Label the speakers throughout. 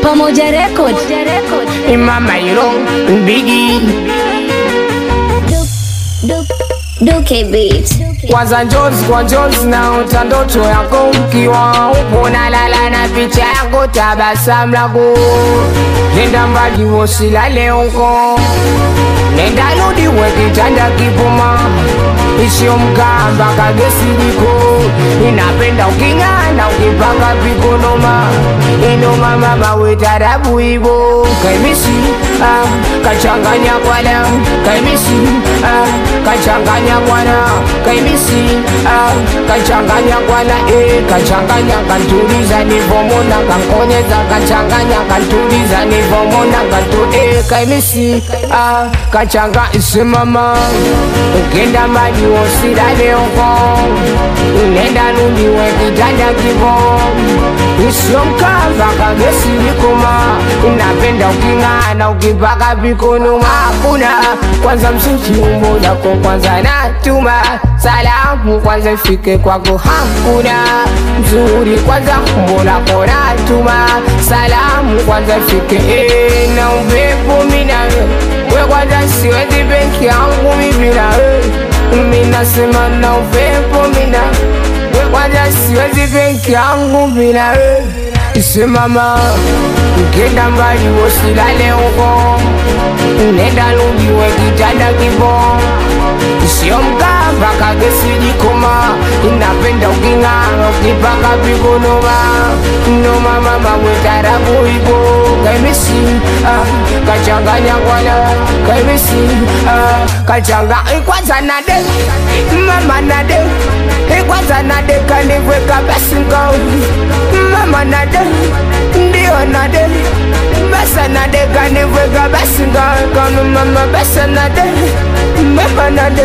Speaker 1: Pamoja Record.
Speaker 2: Mama Biggie
Speaker 1: Duke Beat.
Speaker 2: kwanza njozi kwa njozi na utandoto yako ukiwa upo na lala na picha yako tabasamu lako. Nenda mbali usilale huko, nenda rudi we kitanda kipuma, isio mkamba kagesi liko. Ninapenda uking'ana ukipaka pikonoma, inoma mama we tarabu ibo. Kaimisi kachanganya kwa damu, kaimisi kachanganya kwa na, kaimisi kachanganya kwa na, kachanganya kantuliza nivomona kankonyeza, kachanganya kantuliza nivomona kantu, kaimisi kachanga isimama. Ukenda mbali usilale huko, nenda rudi we kitanda kibo, isio mkava kagesi likoma. Napenda uking'ana ukipaka pikonoma. Hakuna kwanza msuchi umbo lako kwanza natuma salamu kwanza ifike kwako. Hakuna mzuri kwanza umbo lako natuma salamu kwanza ifike. Na upepo mina we kwanza siwezi peke yangu mimi na mimi nasema na upepo mina we kwanza siwezi peke yangu bila isimama. Ukenda mbali usilale huko, nenda rudi we kitanda kibo, isio mkamba kagesi jikoma. Inapenda uking'ana ukipaka pikonoma, noma mama we tarabu ibo. Kaimisi kachanganya kwana, kaimisi kachanga kwanza nade mama nade kwanza nade kanivweka basi ngao mama nade ndio nade basa nade kanivweka basi ngao mama basa nade mama nade.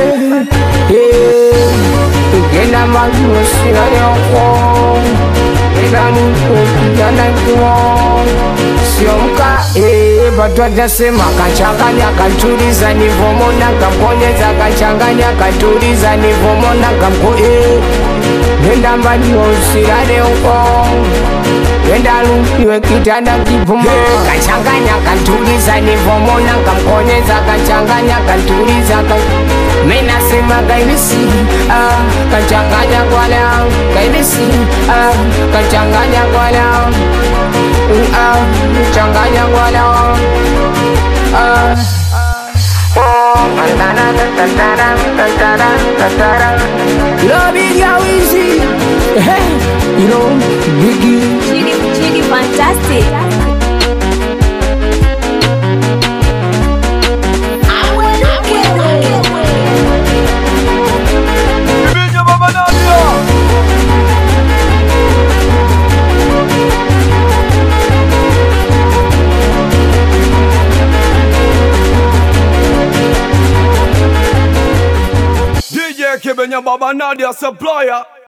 Speaker 2: Ukenda mbali usilale huko, nenda rudi kijana kibo, sio mka batu atasema kachanganya kantuliza nivomona kamkonyeza, kachanganya kantuliza nivomona kamko. Nenda mbali usilale huko, nenda rudi we kitanda kipuma, kachanganya kantuliza nivomona kamkonyeza, kachanganya kantuliza mimi nasema kaimisi kachanganya kwa leo, kaimisi kachanganya kwa leo, kachanganya kwa leo. Love it, yo, easy. Hey, you know, Biggie.
Speaker 1: Chidi fantastic.
Speaker 3: DJ Kibenya Baba Nadia supplier.